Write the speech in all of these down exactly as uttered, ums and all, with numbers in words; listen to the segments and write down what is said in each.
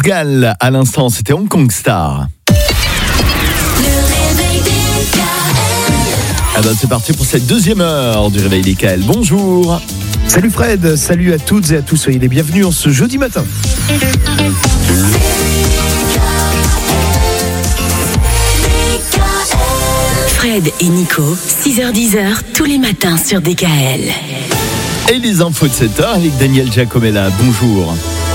Portugal, à l'instant, c'était Hong Kong Star. Ah ben c'est parti pour cette deuxième heure du Réveil D K L. Bonjour. Salut Fred, salut à toutes et à tous, soyez les bienvenus en ce jeudi matin. Fred et Nico, six heures dix, tous les matins sur D K L. Et les infos de cette heure avec Daniel Giacomella. Bonjour.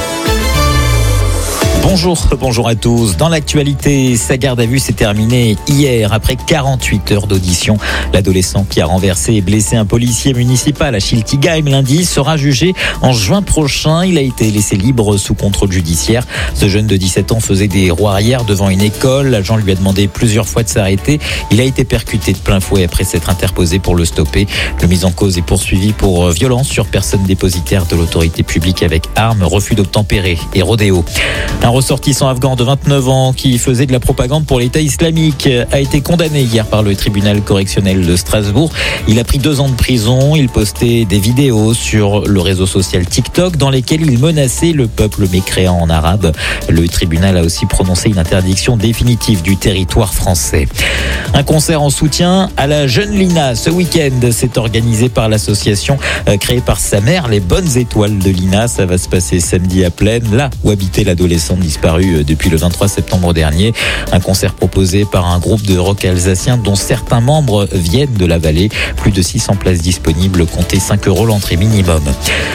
Bonjour, bonjour à tous. Dans l'actualité, sa garde à vue s'est terminée hier après quarante-huit heures d'audition. L'adolescent qui a renversé et blessé un policier municipal à Schiltigheim lundi sera jugé en juin prochain. Il a été laissé libre sous contrôle judiciaire. Ce jeune de dix-sept ans faisait des roues arrière devant une école. L'agent lui a demandé plusieurs fois de s'arrêter. Il a été percuté de plein fouet après s'être interposé pour le stopper. Le mis en cause est poursuivi pour violence sur personne dépositaire de l'autorité publique avec arme, refus d'obtempérer et rodéo. Un ressortissant afghan de vingt-neuf ans qui faisait de la propagande pour l'État islamique a été condamné hier par le tribunal correctionnel de Strasbourg. Il a pris deux ans de prison. Il postait des vidéos sur le réseau social TikTok dans lesquelles il menaçait le peuple mécréant en arabe. Le tribunal a aussi prononcé une interdiction définitive du territoire français. Un concert en soutien à la jeune Lina ce week-end s'est organisé par l'association créée par sa mère, les Bonnes Étoiles de Lina. Ça va se passer samedi à Plaine, là où habitait l'adolescente disparu depuis le vingt-trois septembre dernier. Un concert proposé par un groupe de rock alsacien dont certains membres viennent de la vallée. Plus de six cents places disponibles, comptez cinq euros l'entrée minimum.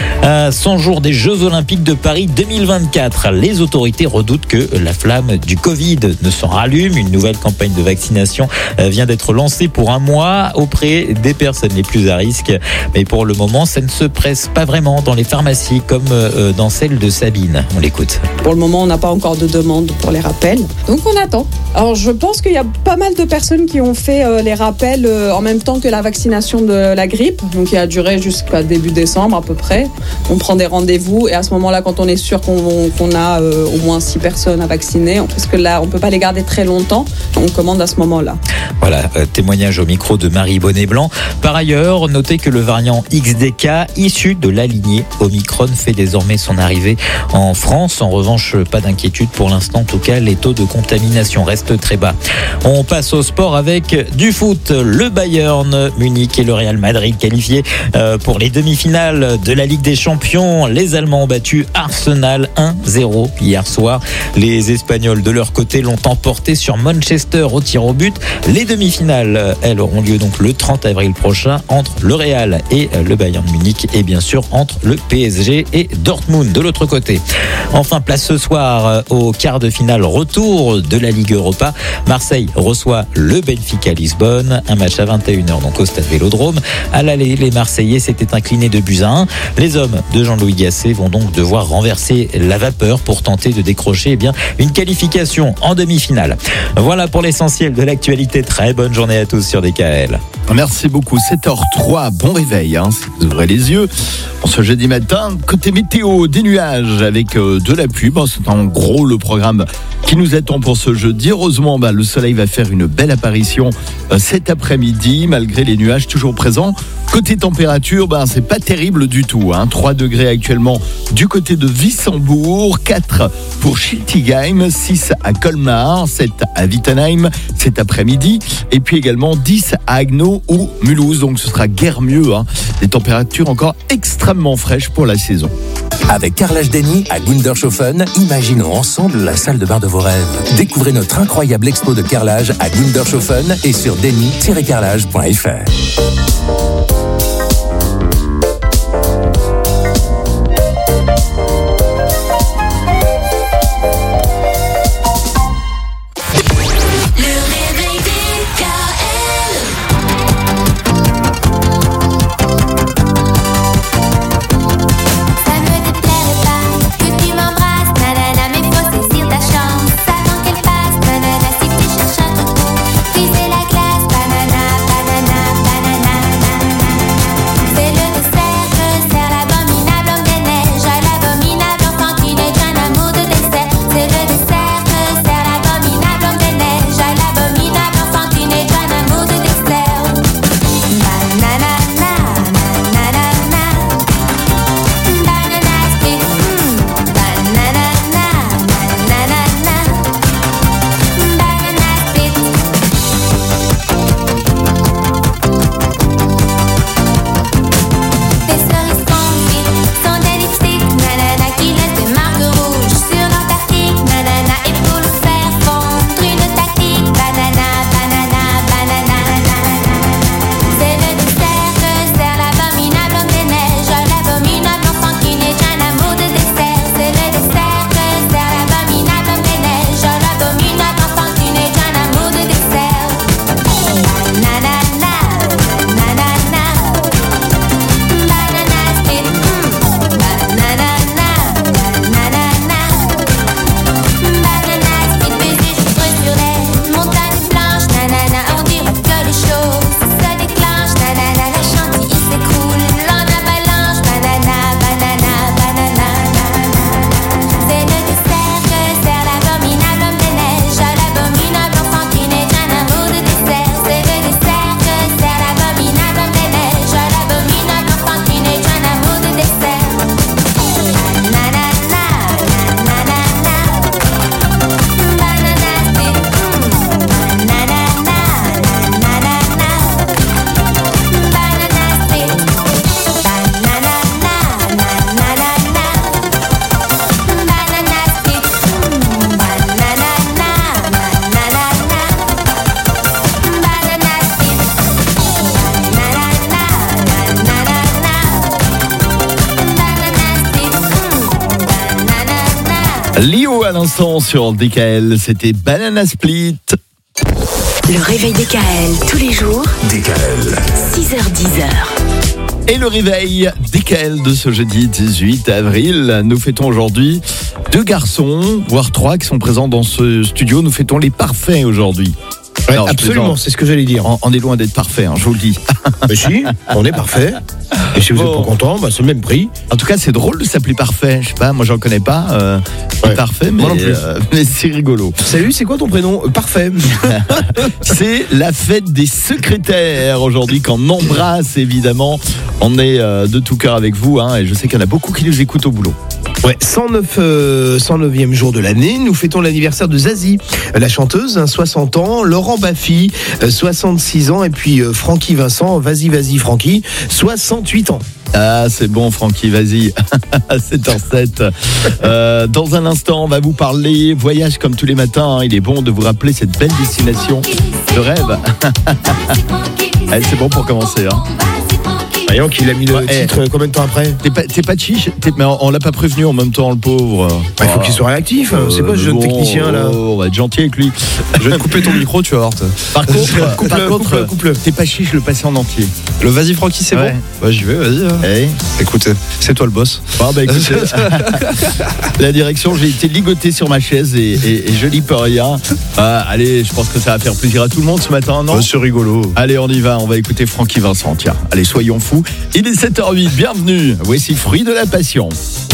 À cent jours des Jeux Olympiques de Paris deux mille vingt-quatre, les autorités redoutent que la flamme du Covid ne s'en rallume. Une nouvelle campagne de vaccination vient d'être lancée pour un mois auprès des personnes les plus à risque. Mais pour le moment, ça ne se presse pas vraiment dans les pharmacies comme dans celle de Sabine. On l'écoute. Pour le moment, on n'a pas encore de demande pour les rappels, donc on attend. Alors je pense qu'il y a pas mal de personnes qui ont fait euh, les rappels euh, en même temps que la vaccination de la grippe, donc qui a duré jusqu'à début décembre à peu près. On prend des rendez-vous et à ce moment-là, quand on est sûr qu'on, qu'on a euh, au moins six personnes à vacciner, parce que là on peut pas les garder très longtemps, on commande à ce moment-là. Voilà, euh, témoignage au micro de Marie Bonnet-Blanc. Par ailleurs, notez que le variant X D K issu de la lignée Omicron fait désormais son arrivée en France. En revanche, pas d'inquiétude pour l'instant. En tout cas, les taux de contamination restent très bas. On passe au sport avec du foot. Le Bayern Munich et le Real Madrid qualifiés pour les demi-finales de la Ligue des Champions. Les Allemands ont battu Arsenal un zéro hier soir. Les Espagnols, de leur côté, l'ont emporté sur Manchester au tir au but. Les demi-finales, elles, auront lieu donc le trente avril prochain entre le Real et le Bayern Munich et bien sûr entre le P S G et Dortmund de l'autre côté. Enfin, place ce soir au quart de finale retour de la Ligue Europa. Marseille reçoit le Benfica Lisbonne. Un match à vingt et une heures donc au stade Vélodrome. À l'aller, les Marseillais s'étaient inclinés de buts à un. Les hommes de Jean-Louis Gasset vont donc devoir renverser la vapeur pour tenter de décrocher eh bien, une qualification en demi-finale. Voilà pour l'essentiel de l'actualité. Très bonne journée à tous sur D K L. Merci beaucoup. sept heures trois, bon réveil hein, si vous ouvrez les yeux. Pour ce jeudi matin, côté météo, des nuages avec euh, de la pluie. Bon, c'est en gros le programme qui nous attend pour ce jeudi. Heureusement, bah, le soleil va faire une belle apparition euh, cet après-midi, malgré les nuages toujours présents. Côté température, bah, c'est pas terrible du tout. Hein. trois degrés actuellement du côté de Wissembourg, quatre pour Schiltigheim, six à Colmar, sept à Wittenheim cet après-midi, et puis également dix à Haguenau ou Mulhouse. Donc ce sera guère mieux. Hein. Des températures encore extrêmement fraîches pour la saison. Avec Carrelage Denny à Gundershofen, imaginons ensemble la salle de bain de vos rêves. Découvrez notre incroyable expo de carrelage à Gundershofen et sur denny tiret carrelage point f r. Banana, banana, banana. Léo à l'instant sur D K L, c'était Banana Split. Le réveil D K L tous les jours, D K L. six heures dix. Et le réveil D K L de ce jeudi dix-huit avril. Nous fêtons aujourd'hui deux garçons, voire trois, qui sont présents dans ce studio. Nous fêtons les parfaits aujourd'hui. Ouais, Alors, je absolument, plaisante. c'est ce que j'allais dire. On, on est loin d'être parfait, hein, je vous le dis. Mais si, on est parfait. Et si vous Bon. êtes pas content, bah, c'est le même prix. En tout cas, c'est drôle de s'appeler parfait. Je sais pas, moi j'en connais pas. Euh, Ouais. Parfait, mais, Moi non plus. euh, mais c'est rigolo. Salut, c'est quoi ton prénom? Euh, Parfait. C'est la fête des secrétaires aujourd'hui, qu'on embrasse évidemment. On est euh, de tout cœur avec vous, hein, et je sais qu'il y en a beaucoup qui nous écoutent au boulot. Ouais, cent neuf, euh, cent neuvième jour de l'année, nous fêtons l'anniversaire de Zazie, la chanteuse, hein, soixante ans, Laurent Baffy, euh, soixante-six ans, et puis euh, Francky Vincent, vas-y, vas-y Francky, soixante-huit ans. Ah, c'est bon, Francky, vas-y. À sept heures sept. Euh, dans un instant, on va vous parler voyage comme tous les matins. Hein. Il est bon de vous rappeler cette belle destination de rêve. Allez, c'est bon pour commencer. Hein. Voyons qu'il a mis le Ouais, eh. titre euh, combien de temps après? T'es pas, t'es pas chiche, t'es- mais on, on l'a pas prévenu en même temps, le pauvre. Bah, il faut qu'il soit réactif, hein. C'est Euh, quoi ce jeune bon, technicien là? oh, on va être gentil avec lui. Je vais te couper ton micro, tu vas voir. toi. Par contre, Coupe-le, par contre, coupe-le, coupe-le. t'es pas chiche, le passer en entier. Le vas-y Francky, c'est Ouais. bon. Bah j'y vais, vas-y. hein. Eh Écoute, c'est toi le boss. Bon, bah, écoutez, la direction, j'ai été ligoté sur ma chaise et, et, et je n'y peux rien. Ah, allez, je pense que ça va faire plaisir à tout le monde ce matin, non? Oh, c'est rigolo. Allez, on y va, on va écouter Francky Vincent. Tiens, allez, soyons fous. Il est sept heures huit, bienvenue. Voici Fruit de la Passion.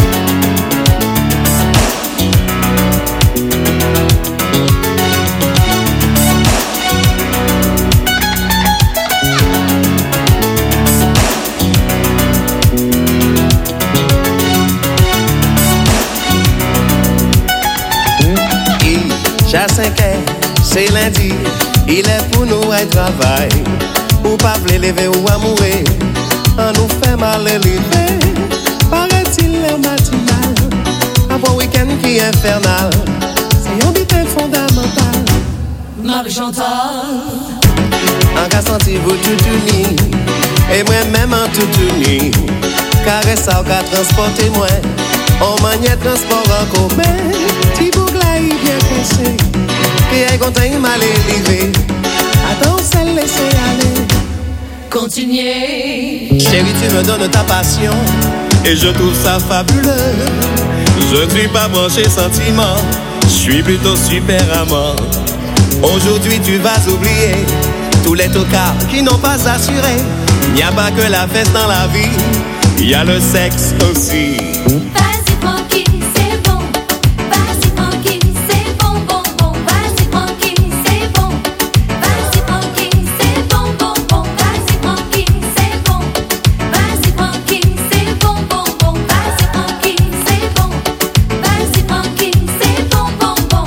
J'ai cinq heures, c'est lundi, il est pour nous à travail. Ou pas vle lever ou à mourir, on nous fait mal lever. Paraît-il le matinal, un bon week-end qui est infernal. C'est un bitin fondamental. Marie-Chantal, En cas senti vous tout uni, et moi-même en tout uni. Caresse ça au cas transporter moi, on maniait transport en commun. Ti bougla y bien pensé, et est content il m'a l'élevé. Attends, c'est laisser aller. continuez. Chérie, tu me donnes ta passion, et je trouve ça fabuleux. Je ne suis pas branché sentiment, je suis plutôt super amant. Aujourd'hui tu vas oublier tous les tocards qui n'ont pas assuré. Il n'y a pas que la fête dans la vie, il y a le sexe aussi. Vas-y Francky, c'est bon. Vas-y Francky, c'est bon, bon, bon. Vas-y Francky, c'est bon. Vas-y Francky, c'est bon, bon, bon. Vas-y Francky, c'est bon. Vas-y Francky, c'est bon, bon, bon. Vas-y Francky, c'est bon. Vas-y Francky, c'est bon, bon, bon.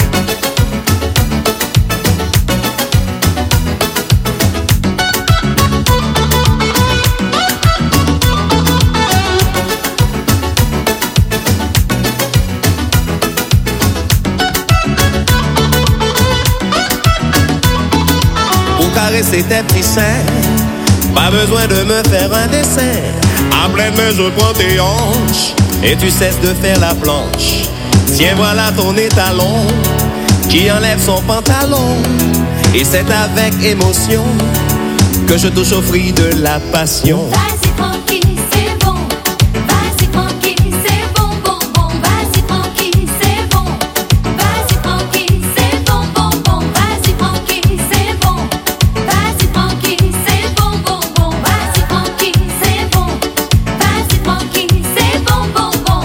Pour caresser tes petits seins, pas besoin de me faire un dessin. À pleine main je prends tes hanches, et tu cesses de faire la planche. Tiens voilà ton étalon, qui enlève son pantalon. Et c'est avec émotion que je touche au fruit de la passion. Vas-y Francky, c'est bon. Vas-y Francky, c'est bon, bon, bon. Vas-y Francky, c'est bon. Vas-y Francky, c'est bon, bon, bon. Vas-y Francky, c'est bon. Vas-y Francky, c'est bon, bon, bon. Vas-y Francky, c'est bon. Vas-y Francky, c'est bon, bon, bon.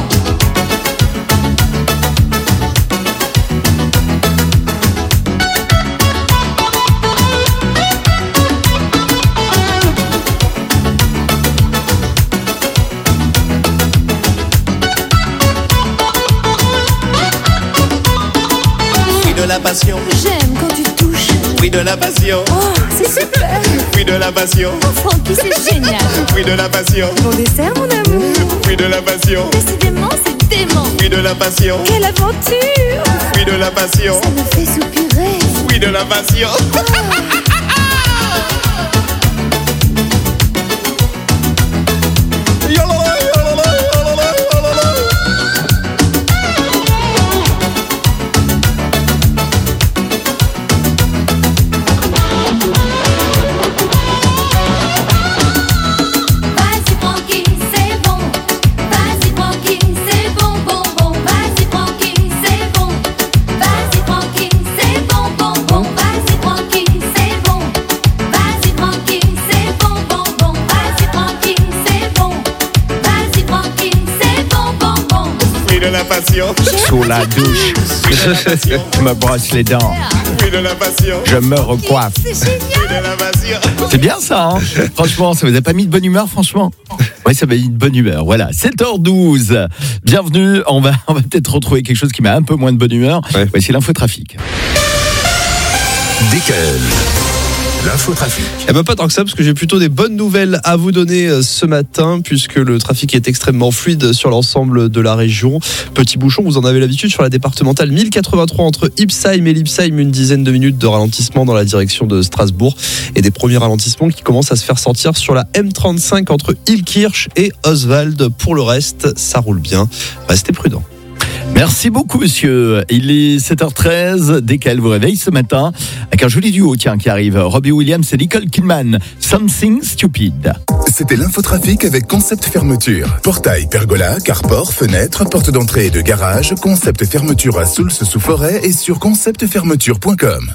Fruit de la passion, J'aime quand tu touches. fruit de la passion, Oh, c'est super. fruit de la passion, Oh, Francky, c'est génial. fruit de la passion, Bon dessert, mon amour. fruit de la passion, Décidément, c'est dément. fruit de la passion, Quelle aventure. fruit de la passion, Ça me fait soupirer. fruit de la passion. passion. Sous la douche, Fruit de la passion. je me brosse les dents, Fruit de la passion. je me recoiffe. Fruit de la passion. C'est bien ça, hein. Franchement, ça vous a pas mis de bonne humeur, franchement? Oui, ça m'a mis de bonne humeur. Voilà, sept heures douze. Bienvenue. On va, on va peut-être retrouver quelque chose qui met un peu moins de bonne humeur. Ouais. Voici l'infotrafic. D K L. L'infotrafic. Eh ben pas tant que ça, parce que j'ai plutôt des bonnes nouvelles à vous donner euh, ce matin, puisque le trafic est extrêmement fluide sur l'ensemble de la région. Petit bouchon, vous en avez l'habitude sur la départementale mille quatre-vingt-trois entre Ipsheim et Lipsheim, une dizaine de minutes de ralentissement dans la direction de Strasbourg, et des premiers ralentissements qui commencent à se faire sentir sur la M trente-cinq entre Illkirch et Oswald. Pour le reste, ça roule bien. Restez prudents. Merci beaucoup, monsieur. Il est sept heures treize. Dès qu'elle vous réveille ce matin, avec un joli duo, tiens, qui arrive. Robbie Williams et Nicole Kidman. Something Stupid. C'était l'infotrafic avec Concept Fermeture. Portail, pergola, carport, fenêtre, porte d'entrée et de garage. Concept Fermeture à Soultz-sous-Forêt et sur concept fermeture point com.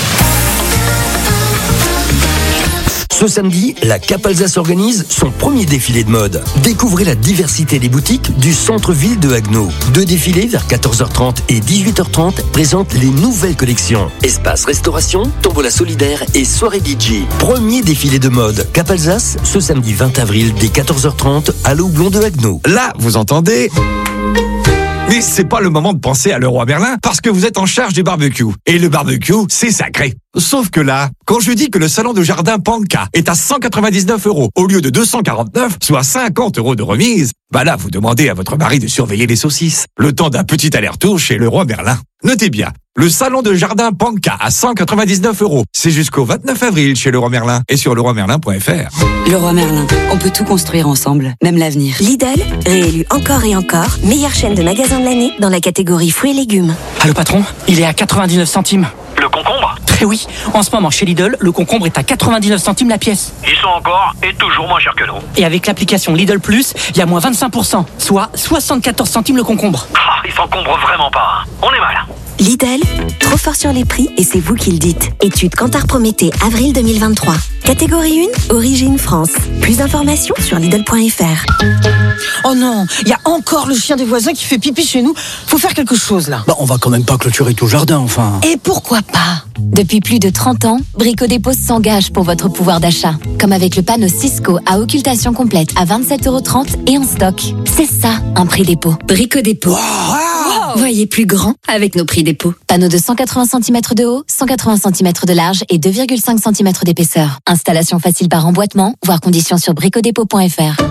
Ce samedi, la Cap Alsace organise son premier défilé de mode. Découvrez la diversité des boutiques du centre-ville de Haguenau. Deux défilés vers quatorze heures trente et dix-huit heures trente présentent les nouvelles collections. Espace restauration, tombola solidaire et soirée D J. Premier défilé de mode Cap Alsace, ce samedi vingt avril dès quatorze heures trente à l'Houblon de Haguenau. Là, vous entendez ? Mais c'est pas le moment de penser à Leroy Merlin parce que vous êtes en charge du barbecue. Et le barbecue, c'est sacré. Sauf que là, quand je dis que le salon de jardin Panka est à cent quatre-vingt-dix-neuf euros au lieu de deux cent quarante-neuf, soit cinquante euros de remise, bah là, vous demandez à votre mari de surveiller les saucisses. Le temps d'un petit aller-retour chez Leroy Merlin. Notez bien, le salon de jardin Panka à cent quatre-vingt-dix-neuf euros. C'est jusqu'au vingt-neuf avril chez Leroy Merlin et sur leroy merlin point f r. Leroy Merlin, on peut tout construire ensemble, même l'avenir. Lidl, réélu encore et encore, meilleure chaîne de magasins de l'année dans la catégorie fruits et légumes. Ah, le patron, il est à quatre-vingt-dix-neuf centimes. Le concombre ? Eh oui, en ce moment chez Lidl, le concombre est à quatre-vingt-dix-neuf centimes la pièce. Ils sont encore et toujours moins chers que nous. Et avec l'application Lidl Plus, il y a moins vingt-cinq pour cent, soit soixante-quatorze centimes le concombre. Ah, ils s'encombrent vraiment pas. On est mal. Lidl, trop fort sur les prix et c'est vous qui le dites. Étude Kantar Prométhée, avril deux mille vingt-trois. Catégorie un, origine France. Plus d'informations sur Lidl point f r. Oh non, il y a encore le chien des voisins qui fait pipi chez nous. Faut faire quelque chose là. Bah, on va quand même pas clôturer tout le jardin, enfin. Et pourquoi pas ? Depuis plus de trente ans, Brico Dépôt s'engage pour votre pouvoir d'achat. Comme avec le panneau Cisco à occultation complète à vingt-sept euros trente et en stock. C'est ça, un prix dépôt. Brico Dépôt. Wow. Voyez plus grand avec nos prix dépôt. Panneau de cent quatre-vingts centimètres de haut, cent quatre-vingts centimètres de large et deux virgule cinq centimètres d'épaisseur. Installation facile par emboîtement, voire conditions sur brico dépôt point f r.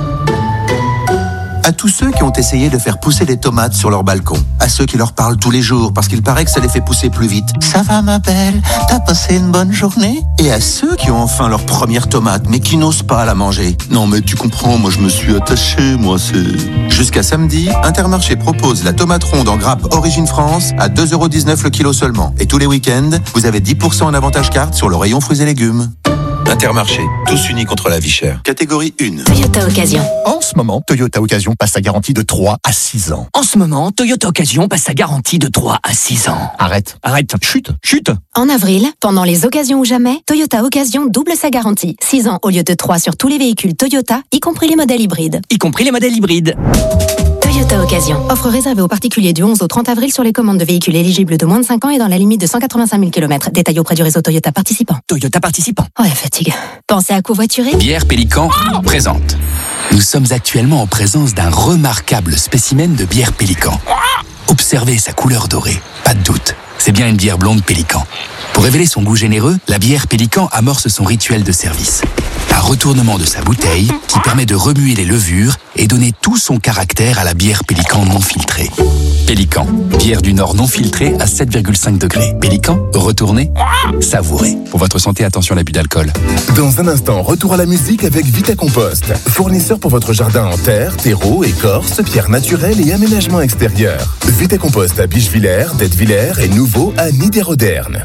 À tous ceux qui ont essayé de faire pousser des tomates sur leur balcon, à ceux qui leur parlent tous les jours parce qu'il paraît que ça les fait pousser plus vite. Ça va ma belle, t'as passé une bonne journée? Et à ceux qui ont enfin leur première tomate mais qui n'osent pas la manger. Non mais tu comprends, moi je me suis attaché, moi c'est... Jusqu'à samedi, Intermarché propose la tomate ronde en grappe Origine France à deux euros dix-neuf le kilo seulement. Et tous les week-ends, vous avez dix pour cent en avantage carte sur le rayon fruits et légumes. Intermarché, tous unis contre la vie chère. Catégorie un. Toyota Occasion. En ce moment, Toyota Occasion passe sa garantie de trois à six ans. En ce moment, Toyota Occasion passe sa garantie de trois à six ans. Arrête. Arrête. Chute. Chute. En avril, pendant les occasions ou jamais, Toyota Occasion double sa garantie. six ans au lieu de trois sur tous les véhicules Toyota, y compris les modèles hybrides. Y compris les modèles hybrides. Toyota Occasion. Offre réservée aux particuliers du onze au trente avril sur les commandes de véhicules éligibles de moins de cinq ans et dans la limite de cent quatre-vingt-cinq mille kilomètres. Détail auprès du réseau Toyota participant. Toyota participant. Oh la fatigue. Pensez à covoiturer. Bière Pélican présente. Nous sommes actuellement en présence d'un remarquable spécimen de bière Pélican. Observez sa couleur dorée. Pas de doute, c'est bien une bière blonde Pélican. Pour révéler son goût généreux, la bière Pélican amorce son rituel de service. Un retournement de sa bouteille qui permet de remuer les levures et donner tout son caractère à la bière Pélican non filtrée. Pélican, bière du Nord non filtrée à sept virgule cinq degrés. Pélican, retournez, savourez. Pour votre santé, attention à l'abus d'alcool. Dans un instant, retour à la musique avec Vita Compost. Fournisseur pour votre jardin en terre, terreau, écorce, pierres naturelles et aménagement extérieur. Vita Compost à Bichevillers, d'Ettevillers et nouveau à Niederodern.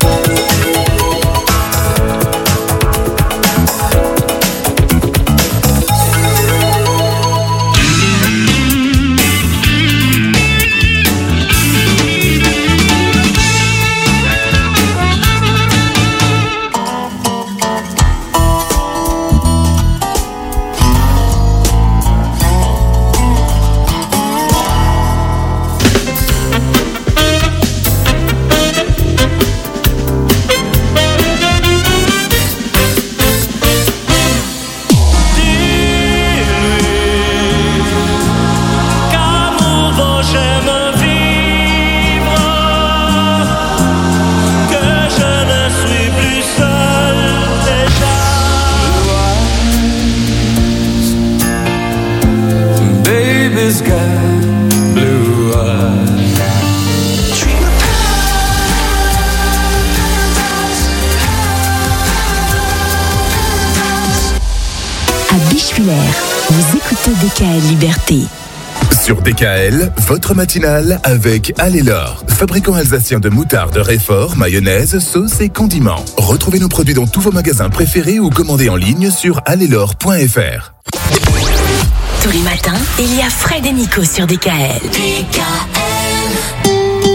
populaire. Vous écoutez D K L Liberté. Sur D K L, votre matinale avec Allelor, fabricant alsacien de moutarde, réfort, mayonnaise, sauce et condiments. Retrouvez nos produits dans tous vos magasins préférés ou commandez en ligne sur allelor point f r. Tous les matins, il y a Fred et Nico sur D K L. D K L.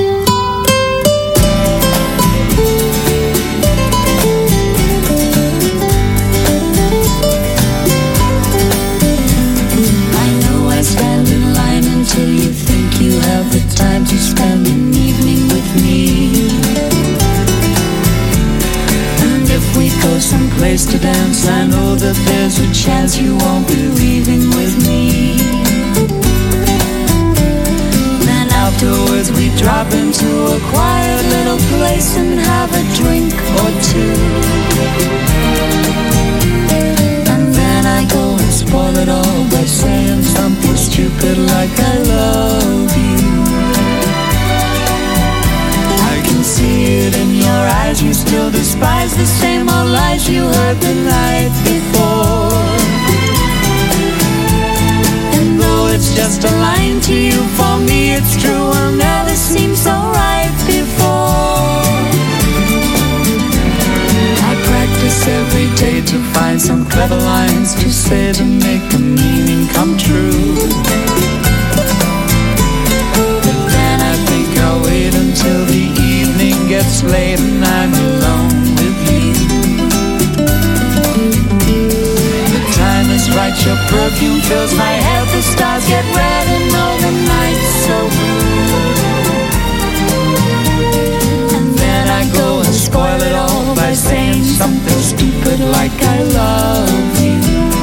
Stand in line until you think you have the time to spend an evening with me. And if we go someplace to dance, I know that there's a chance you won't be leaving with me. Then afterwards we drop into a quiet little place and have a drink or two. And then I go and spoil it all by saying something stupid like I love you. I can see it in your eyes, you still despise the same old lies you heard the night before. And though it's just a line to you, for me it's true, will never seem so right before. I practice every day to find some clever lines to say to make the meaning come true. But then I think I'll wait until the evening gets late and I'm alone with you. The time is right, your perfume fills my head, the stars get red and all the nights so blue. And then I go and spoil it all by saying something stupid like I love you.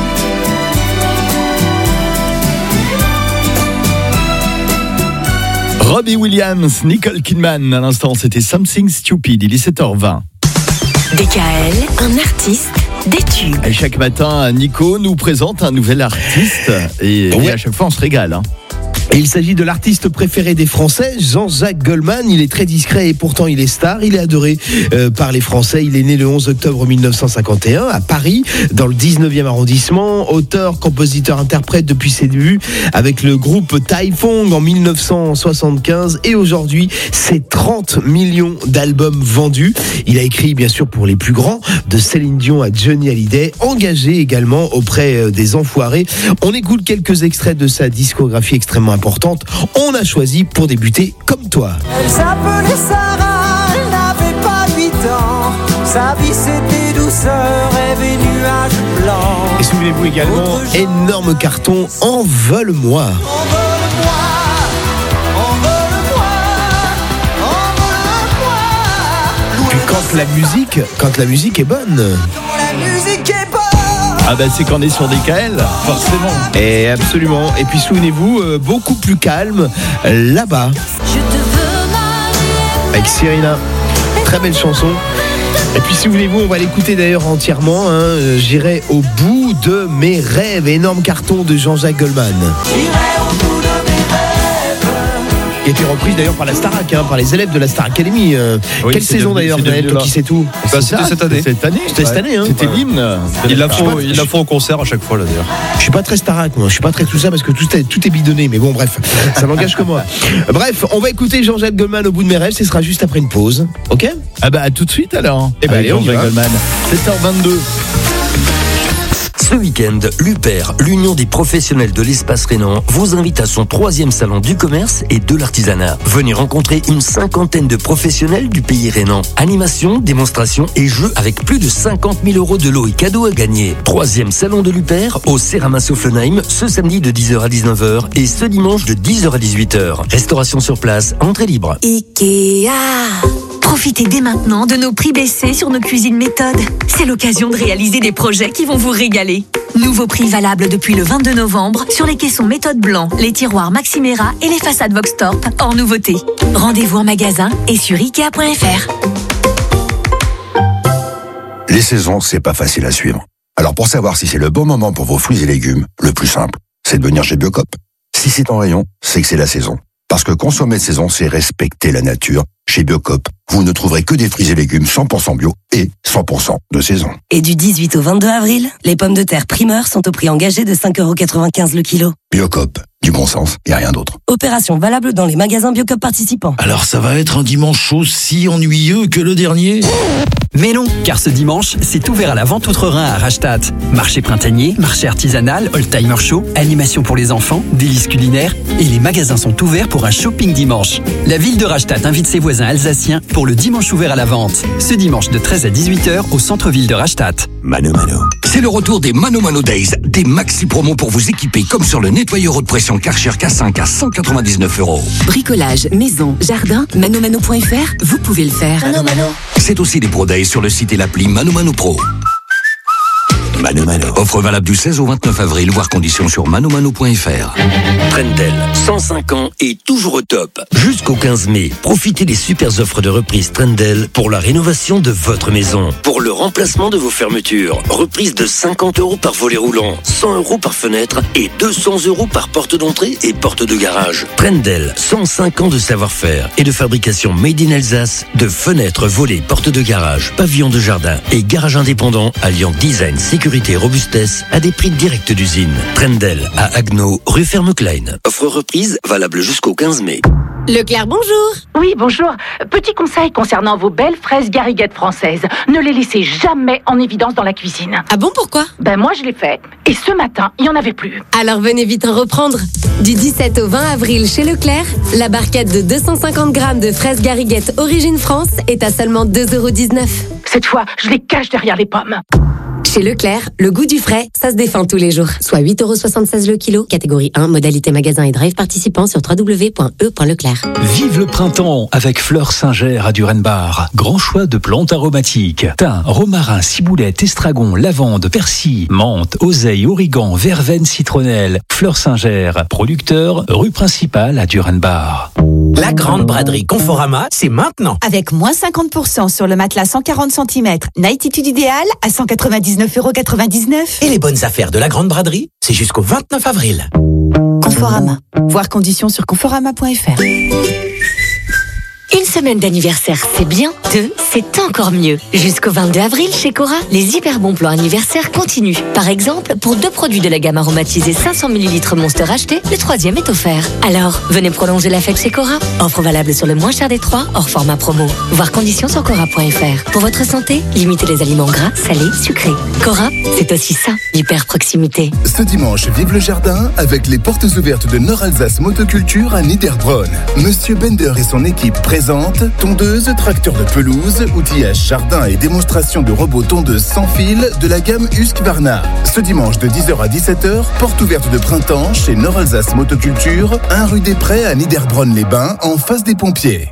Robbie Williams, Nicole Kidman, à l'instant c'était Something Stupid, il est sept heures vingt. D K L, un artiste, des tubes. Et chaque matin, Nico nous présente un nouvel artiste et, Ouais. et à chaque fois on se régale. Hein. Et il s'agit de l'artiste préféré des Français, Jean-Jacques Goldman. Il est très discret et pourtant il est star. Il est adoré euh, par les Français. Il est né le onze octobre mille neuf cent cinquante et un à Paris, dans le dix-neuvième arrondissement. Auteur, compositeur, interprète depuis ses débuts avec le groupe Taifong en mille neuf cent soixante-quinze. Et aujourd'hui, c'est trente millions d'albums vendus. Il a écrit bien sûr pour les plus grands, de Céline Dion à Johnny Hallyday. Engagé également auprès des Enfoirés. On écoute quelques extraits de sa discographie extrêmement importante. On a choisi pour débuter Comme toi. Elle s'appelait Sarah, elle n'avait pas huit ans. Sa vie c'était douceur, rêve et nuages blancs. Et souvenez-vous également, énorme carton, Envole-moi. Puis quand la musique, quand la musique est bonne. La musique est bonne. Ah bah c'est qu'on est sur D K L, forcément. Et absolument. Et puis souvenez-vous, euh, beaucoup plus calme, euh, là-bas. Avec Cyrina. Très belle chanson. Et puis souvenez-vous, on va l'écouter d'ailleurs entièrement. Hein, euh, J'irai au bout de mes rêves. Énorme carton de Jean-Jacques Goldman. Qui a été reprise d'ailleurs par la Starac, hein, par les élèves de la Star Academy. Euh, Oui, quelle c'est saison devenu- d'ailleurs, c'est devenu Daniel, toi là. qui sais tout? Bah, c'était cette année. Cette année. C'était cette année, hein. C'était Ouais. l'hymne. Ils la font, Je- ils la font au concert à chaque fois là d'ailleurs. Je suis pas très Starac, moi. Je suis pas très tout ça parce que tout est, tout est bidonné. Mais bon, bref, ça n'engage que moi. Bref, on va écouter Jean-Jacques Goldman au bout de mes rêves. Ce sera juste après une pause. Ok? Ah bah à tout de suite alors. Eh ben, Avec allez, on y Jean-Jacques va. Goldman. sept heures vingt-deux. Ce week-end, l'U P E R, l'Union des professionnels de l'espace rhénan, vous invite à son troisième salon du commerce et de l'artisanat. Venez rencontrer une cinquantaine de professionnels du pays rhénan. Animation, démonstration et jeux avec plus de cinquante mille euros de lots et cadeaux à gagner. Troisième salon de l'U P E R au Cérama Soflenheim, ce samedi de dix heures à dix-neuf heures et ce dimanche de dix heures à dix-huit heures. Restauration sur place, entrée libre. Ikea. Profitez dès maintenant de nos prix baissés sur nos cuisines méthodes. C'est l'occasion de réaliser des projets qui vont vous régaler. Nouveau prix valable depuis le vingt-deux novembre sur les caissons méthode blanc, les tiroirs Maximera et les façades Voxtorp hors nouveauté. Rendez-vous en magasin et sur ikea point f r. Les saisons, c'est pas facile à suivre. Alors pour savoir si c'est le bon moment pour vos fruits et légumes, le plus simple, c'est de venir chez Biocop. Si c'est en rayon, c'est que c'est la saison. Parce que consommer de saison, c'est respecter la nature. Chez Biocop, vous ne trouverez que des fruits et légumes cent pour cent bio et cent pour cent de saison. Et du dix-huit au vingt-deux avril, les pommes de terre primeur sont au prix engagé de cinq euros quatre-vingt-quinze le kilo. Biocop, du bon sens et rien d'autre. Opération valable dans les magasins Biocop participants. Alors ça va être un dimanche aussi ennuyeux que le dernier ? Mais non, car ce dimanche, c'est ouvert à la vente outre-Rhin à Rastatt. Marché printanier, marché artisanal, old-timer show, animation pour les enfants, délices culinaires, et les magasins sont ouverts pour un shopping dimanche. La ville de Rastatt invite ses voisins alsaciens pour le dimanche ouvert à la vente. Ce dimanche de treize à dix-huit heures au centre-ville de Rastatt. Mano Mano. C'est le retour des Mano Mano Days, des maxi promos pour vous équiper comme sur le nettoyeur haute pression Karcher K cinq à cent quatre-vingt-dix-neuf euros. Bricolage, maison, jardin, manomano point f r, vous pouvez le faire. Mano Mano. C'est aussi des Pro Days sur le site et l'appli Mano Mano Pro. Mano Mano. Offre valable du seize au vingt-neuf avril, voire conditions sur manomano point f r. Trendel, cent cinq ans et toujours au top. Jusqu'au quinze mai, profitez des super offres de reprise Trendel pour la rénovation de votre maison. Pour le remplacement de vos fermetures, reprise de cinquante euros par volet roulant, cent euros par fenêtre et deux cents euros par porte d'entrée et porte de garage. Trendel, cent cinq ans de savoir-faire et de fabrication made in Alsace de fenêtres, volets, portes de garage, pavillons de jardin et garage indépendant alliant design, sécurité et robustesse à des prix directs d'usine. Trendel à Agno, rue Ferme-Klein. Offre reprise valable jusqu'au quinze mai. Leclerc, bonjour. Oui, bonjour. Petit conseil concernant vos belles fraises gariguettes françaises. Ne les laissez jamais en évidence dans la cuisine. Ah bon, pourquoi ? Ben moi, je l'ai fait. Et ce matin, il n'y en avait plus. Alors venez vite en reprendre. Du dix-sept au vingt avril chez Leclerc, la barquette de deux cent cinquante grammes de fraises gariguettes Origine France est à seulement deux euros dix-neuf. Cette fois, je les cache derrière les pommes. Chez Leclerc, le goût du frais, ça se défend tous les jours. Soit huit euros soixante-seize le kilo, catégorie un, modalité magasin et drive participant sur w w w point e point leclerc. Vive le printemps avec Fleurs Singer à Durenbach. Grand choix de plantes aromatiques. Thym, romarin, ciboulette, estragon, lavande, persil, menthe, oseille, origan, verveine, citronnelle. Fleurs Singer, producteur, rue principale à Durenbach. La grande braderie Conforama, c'est maintenant. Avec moins cinquante pour cent sur le matelas cent quarante centimètres, Nightitude idéal à cent quatre-vingt-dix-neuf euros quatre-vingt-dix-neuf. Et les bonnes affaires de la grande braderie, c'est jusqu'au vingt-neuf avril. Conforama. Voir conditions sur conforama point f r. Une semaine d'anniversaire, c'est bien. Deux, c'est encore mieux. Jusqu'au vingt-deux avril, chez Cora, les hyper bons plans anniversaires continuent. Par exemple, pour deux produits de la gamme aromatisée cinq cents millilitres Monster achetés, le troisième est offert. Alors, venez prolonger la fête chez Cora. Offre valable sur le moins cher des trois, hors format promo. Voir conditions sur cora point f r. Pour votre santé, limitez les aliments gras, salés, sucrés. Cora, c'est aussi ça, l'hyper proximité. Ce dimanche, vive le jardin avec les portes ouvertes de Nord-Alsace Motoculture à Niederbronn. Monsieur Bender et son équipe présentent tondeuse, tracteur de pelouse, outillage jardin et démonstration de robots tondeuses sans fil de la gamme Husqvarna. Ce dimanche de dix heures à dix-sept heures, porte ouverte de printemps chez Nord-Alsace Motoculture, un rue des Prés à Niederbronn-les-Bains, en face des pompiers.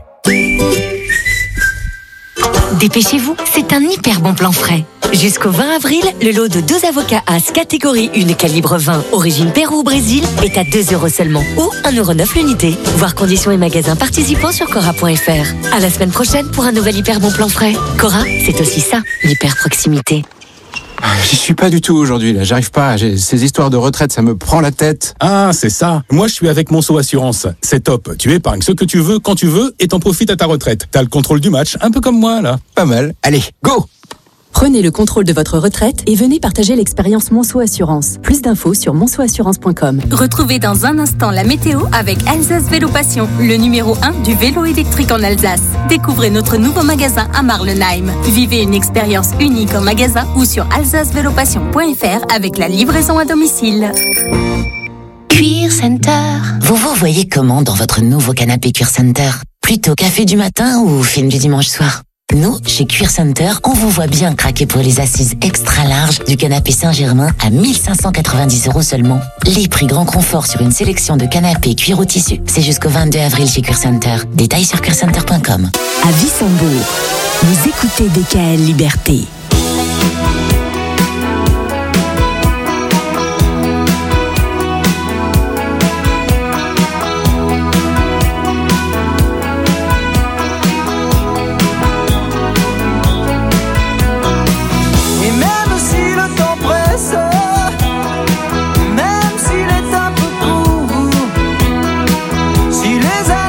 Dépêchez-vous, c'est un hyper bon plan frais. Jusqu'au vingt avril, le lot de deux avocats As catégorie un calibre vingt, origine Pérou ou Brésil, est à deux euros seulement, ou un euro neuf l'unité. Voir conditions et magasins participants sur cora point f r. À la semaine prochaine pour un nouvel hyper bon plan frais. Cora, c'est aussi ça, l'hyper proximité. J'y suis pas du tout aujourd'hui, là. J'arrive pas. J'ai... Ces histoires de retraite, ça me prend la tête. Ah, c'est ça. Moi, je suis avec Monceau Assurance. C'est top. Tu épargnes ce que tu veux, quand tu veux, et t'en profites à ta retraite. T'as le contrôle du match, un peu comme moi, là. Pas mal. Allez, go! Prenez le contrôle de votre retraite et venez partager l'expérience Monceau Assurance. Plus d'infos sur monceau assurance point com. Retrouvez dans un instant la météo avec Alsace Vélo Passion, le numéro un du vélo électrique en Alsace. Découvrez notre nouveau magasin à Marlenheim. Vivez une expérience unique en magasin ou sur alsace vélo passion point f r avec la livraison à domicile. Cuir Center. Vous vous voyez comment dans votre nouveau canapé Cuir Center? Plutôt café du matin ou film du dimanche soir? Nous, chez Cuir Center, on vous voit bien craquer pour les assises extra larges du canapé Saint-Germain à mille cinq cent quatre-vingt-dix euros seulement. Les prix grand confort sur une sélection de canapés cuir au tissu. C'est jusqu'au vingt-deux avril chez Cuir Center. Détails sur cuir center point com. À Wissembourg, vous écoutez D K L Liberté. Même s'il est un peu court, si les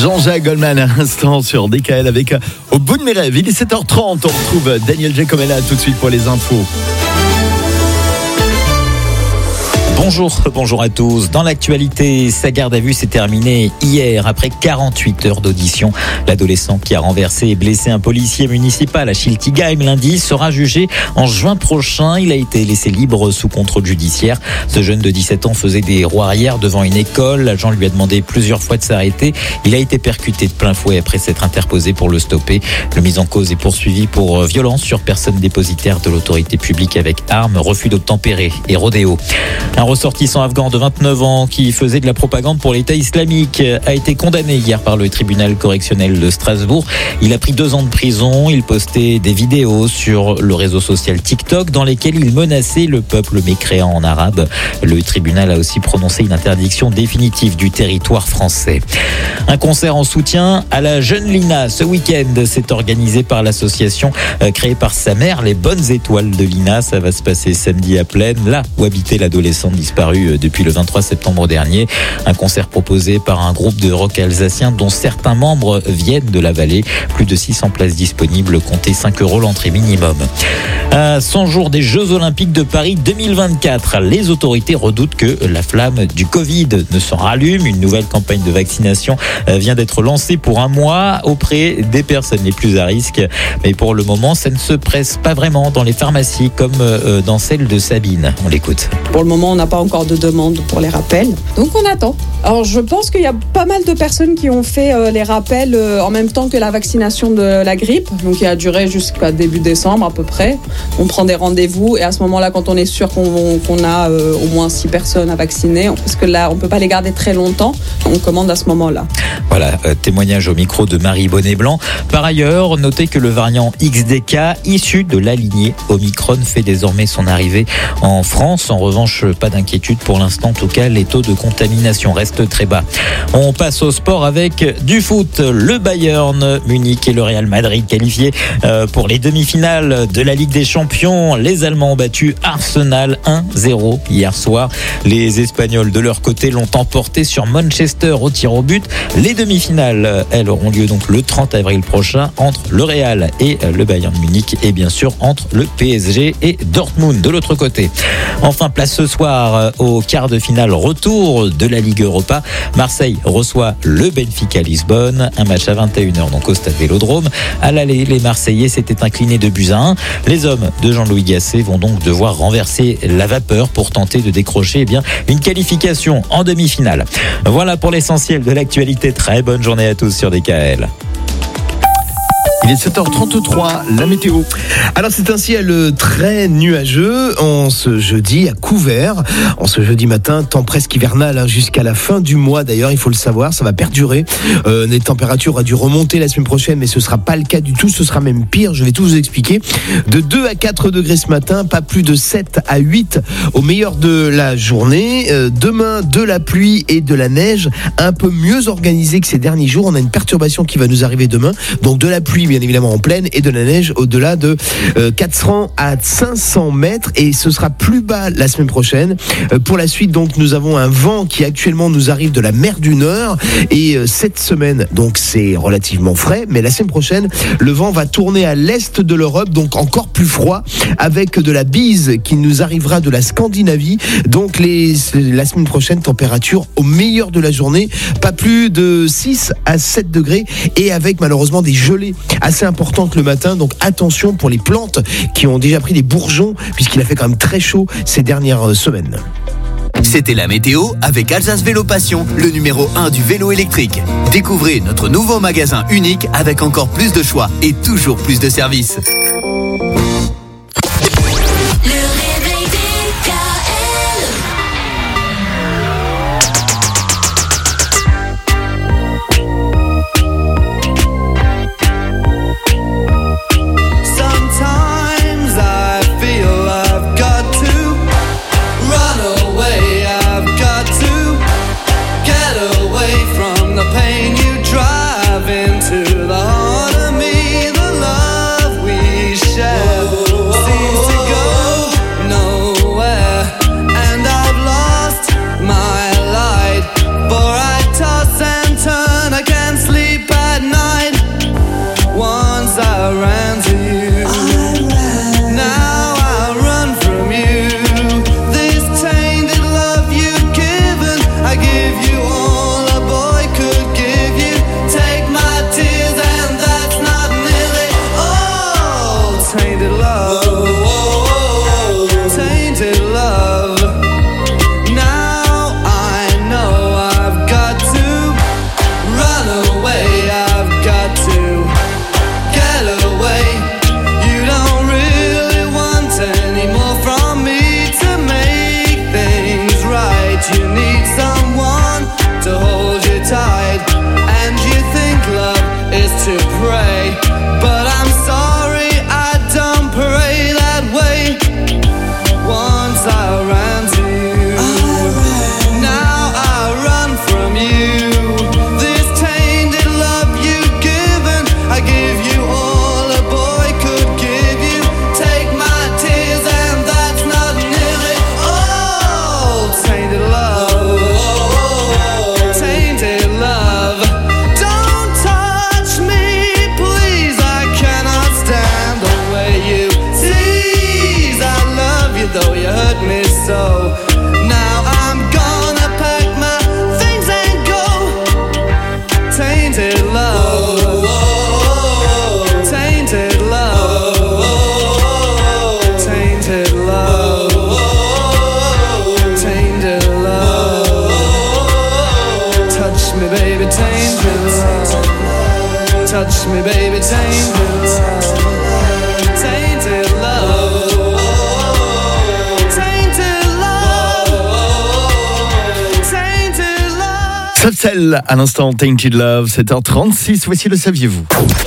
Jean-Jacques Goldman à l'instant sur D K L avec Au bout de mes rêves. Il est sept heures trente, on retrouve Daniel Giacomella tout de suite pour les infos. Bonjour, bonjour à tous. Dans l'actualité, sa garde à vue s'est terminée hier après quarante-huit heures d'audition. L'adolescent qui a renversé et blessé un policier municipal à Schiltigheim lundi sera jugé en juin prochain. Il a été laissé libre sous contrôle judiciaire. Ce jeune de dix-sept ans faisait des roues arrière devant une école. L'agent lui a demandé plusieurs fois de s'arrêter. Il a été percuté de plein fouet après s'être interposé pour le stopper. Le mis en cause est poursuivi pour violence sur personne dépositaire de l'autorité publique avec arme, refus d'obtempérer et rodéo. Un ressortissant afghan de vingt-neuf ans qui faisait de la propagande pour l'État islamique a été condamné hier par le tribunal correctionnel de Strasbourg. Il a pris deux ans de prison. Il postait des vidéos sur le réseau social TikTok dans lesquelles il menaçait le peuple mécréant en arabe. Le tribunal a aussi prononcé une interdiction définitive du territoire français. Un concert en soutien à la jeune Lina ce week-end s'est organisé par l'association créée par sa mère, les Bonnes Étoiles de Lina. Ça va se passer samedi à Plaine, là où habitait l'adolescente disparu depuis le vingt-trois septembre dernier. Un concert proposé par un groupe de rock alsacien dont certains membres viennent de la vallée. Plus de six cents places disponibles, comptez cinq euros l'entrée minimum. À cent jours des Jeux Olympiques de Paris deux mille vingt-quatre, les autorités redoutent que la flamme du Covid ne s'en rallume. Une nouvelle campagne de vaccination vient d'être lancée pour un mois auprès des personnes les plus à risque. Mais pour le moment, ça ne se presse pas vraiment dans les pharmacies comme dans celle de Sabine. On l'écoute. Pour le moment, on n'a pas encore de demande pour les rappels, donc on attend. Alors je pense qu'il y a pas mal de personnes qui ont fait euh, les rappels euh, en même temps que la vaccination de la grippe, donc qui a duré jusqu'à début décembre à peu près. On prend des rendez-vous et à ce moment-là, quand on est sûr qu'on, qu'on a euh, au moins six personnes à vacciner, parce que là on peut pas les garder très longtemps, on commande à ce moment-là. Voilà, euh, témoignage au micro de Marie Bonnet-Blanc. Par ailleurs, notez que le variant X D K issu de la lignée Omicron fait désormais son arrivée en France. En revanche, pas d'inquiétude pour l'instant, en tout cas les taux de contamination restent très bas. On passe au sport avec du foot. Le Bayern Munich et le Real Madrid qualifiés pour les demi-finales de la Ligue des Champions. Les Allemands ont battu Arsenal un zéro hier soir. Les Espagnols de leur côté l'ont emporté sur Manchester au tir au but. Les demi-finales, elles auront lieu donc le trente avril prochain entre le Real et le Bayern Munich et bien sûr entre le P S G et Dortmund de l'autre côté. Enfin, place ce soir au quart de finale retour de la Ligue Europa. Marseille reçoit le Benfica Lisbonne. Un match à vingt et une heures donc au stade Vélodrome. À l'aller, les Marseillais s'étaient inclinés de buts à un. Les hommes de Jean-Louis Gasset vont donc devoir renverser la vapeur pour tenter de décrocher eh bien, une qualification en demi-finale. Voilà pour l'essentiel de l'actualité. Très bonne journée à tous sur D K L. Il est sept heures trente-trois, la météo. Alors c'est un ciel très nuageux en ce jeudi à couvert. En ce jeudi matin, temps presque hivernal hein, jusqu'à la fin du mois d'ailleurs, il faut le savoir, ça va perdurer. Euh, les températures auraient dû remonter la semaine prochaine, mais ce ne sera pas le cas du tout, ce sera même pire, je vais tout vous expliquer. De deux à quatre degrés ce matin, pas plus de sept à huit au meilleur de la journée. Euh, demain, de la pluie et de la neige, un peu mieux organisé que ces derniers jours. On a une perturbation qui va nous arriver demain, donc de la pluie bien évidemment en plaine et de la neige au-delà de euh, quatre cents à cinq cents mètres et ce sera plus bas la semaine prochaine. Euh, pour la suite donc nous avons un vent qui actuellement nous arrive de la mer du Nord et euh, cette semaine donc c'est relativement frais, mais la semaine prochaine le vent va tourner à l'est de l'Europe, donc encore plus froid avec de la bise qui nous arrivera de la Scandinavie. Donc les, la semaine prochaine température au meilleur de la journée, pas plus de six à sept degrés et avec malheureusement des gelées assez importantes le matin, donc attention pour les plantes qui ont déjà pris des bourgeons puisqu'il a fait quand même très chaud ces dernières semaines. C'était la météo avec Alsace Vélo Passion, le numéro un du vélo électrique. Découvrez notre nouveau magasin unique avec encore plus de choix et toujours plus de services. tainted love, tainted love. Now I know I've got to run away, I've got to get away. You don't really want any more from me to make things right. You need someone to hold you tight, and you think love is to pray, but I'm sorry, I don't pray that way. Once I ran to you, now I run from you. This tainted love you've given, I give you all a boy could give you. Take my tears and that's not nearly all. Tainted love, tainted love. Don't touch me, please, I cannot stand the way you tease. I love you though you hurt me so. Now I'm gonna pack my things and go. Tainted love, tainted love, tainted love, tainted love. Touch me, baby, tainted love. Touch me, baby, tainted love. Tainted love. Tainted love. Tainted love. Sapcel, à l'instant, Tainted Love, sept heures trente-six. Voici le saviez-vous.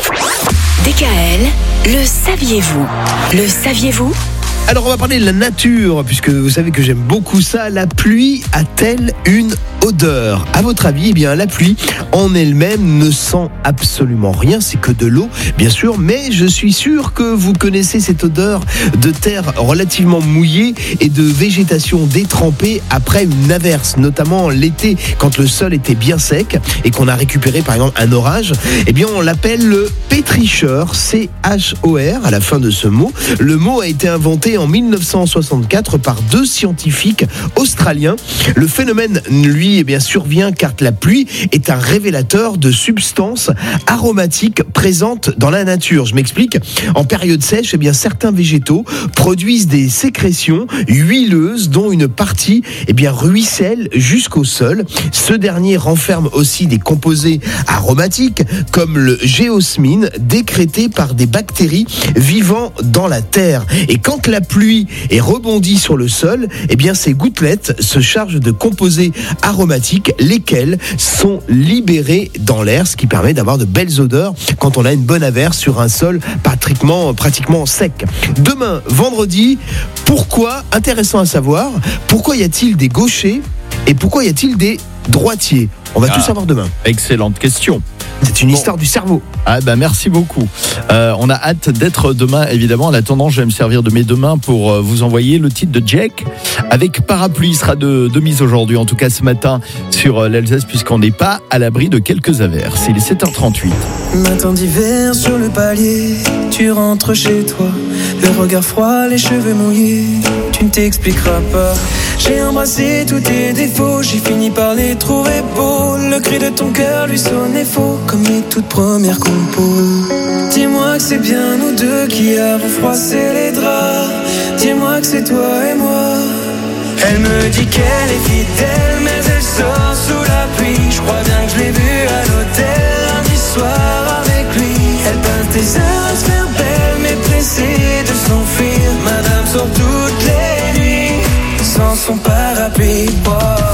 D K L, le saviez-vous? Le saviez-vous? Alors on va parler de la nature, puisque vous savez que j'aime beaucoup ça. La pluie a-t-elle une odeur? À votre avis, eh bien la pluie en elle-même ne sent absolument rien, c'est que de l'eau, bien sûr, mais je suis sûr que vous connaissez cette odeur de terre relativement mouillée et de végétation détrempée après une averse, notamment l'été, quand le sol était bien sec et qu'on a récupéré par exemple un orage. Eh bien on l'appelle le pétricheur, C H O R à la fin de ce mot. Le mot a été inventé en mille neuf cent soixante-quatre par deux scientifiques australiens. Le phénomène, lui, eh bien, survient car la pluie est un révélateur de substances aromatiques présentes dans la nature. Je m'explique. En période sèche, eh bien, certains végétaux produisent des sécrétions huileuses dont une partie eh bien, ruisselle jusqu'au sol. Ce dernier renferme aussi des composés aromatiques comme le géosmine décrété par des bactéries vivant dans la terre. Et quand la pluie est rebondie sur le sol, eh bien ces gouttelettes se chargent de composés aromatiques, lesquels sont libérés dans l'air, ce qui permet d'avoir de belles odeurs quand on a une bonne averse sur un sol pratiquement, pratiquement sec. Demain, vendredi, pourquoi, intéressant à savoir, pourquoi y a-t-il des gauchers et pourquoi y a-t-il des droitiers? On va ah, tout savoir demain. Excellente question. C'est une bon. histoire du cerveau. Ah bah merci beaucoup. Euh, on a hâte d'être demain, évidemment. En attendant, je vais me servir de mes deux mains pour euh, vous envoyer le titre de Jack avec Parapluie. Il sera de, de mise aujourd'hui, en tout cas ce matin, sur euh, l'Alsace, puisqu'on n'est pas à l'abri de quelques averses. Il est sept heures trente-huit. Matin d'hiver sur le palier, tu rentres chez toi, le regard froid, les cheveux mouillés, tu ne t'expliqueras pas. J'ai embrassé tous tes défauts, j'ai fini par les trouver beaux. Le cri de ton cœur lui sonnait faux, comme mes toutes premières compos. Dis-moi que c'est bien nous deux qui avons froissé les draps. Dis-moi que c'est toi et moi. Elle me dit qu'elle est fidèle, mais elle sort sous la pluie. Je crois bien que je l'ai vue à l'hôtel lundi soir avec lui. Elle peint tes heures à se faire belle, mais pressée de s'enfuir. Madame sort toutes les nuits sans son parapluie. Oh,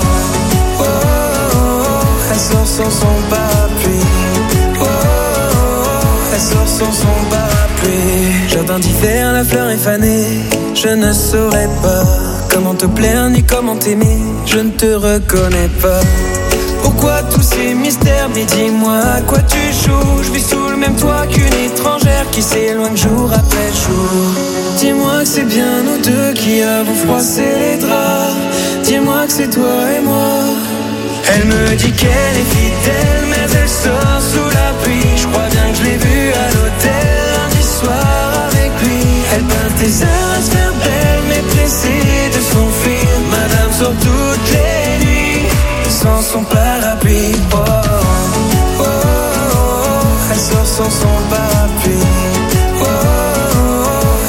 oh, oh, oh. Elle sort sans son parapluie. Oh, oh, oh. Elle sort sans son parapluie. Jardin d'hiver, la fleur est fanée. Je ne saurais pas comment te plaire ni comment t'aimer. Je ne te reconnais pas. Pourquoi tous ces mystères? Mais dis-moi à quoi tu joues. Je vis sous le même toit qu'une étrangère qui s'éloigne jour après jour. Dis-moi que c'est bien nous deux qui avons froissé les draps. Dis-moi que c'est toi et moi. Elle me dit qu'elle est fidèle, mais elle sort sous la pluie. Je crois bien que je l'ai vue à l'hôtel lundi soir avec lui. Elle peint tes heures à se faire belle, mais pressée de s'enfuir. Madame sort toutes les nuits sans son parapluie. Oh, oh, oh, oh. Elle sort sans son parapluie. Oh, oh, oh.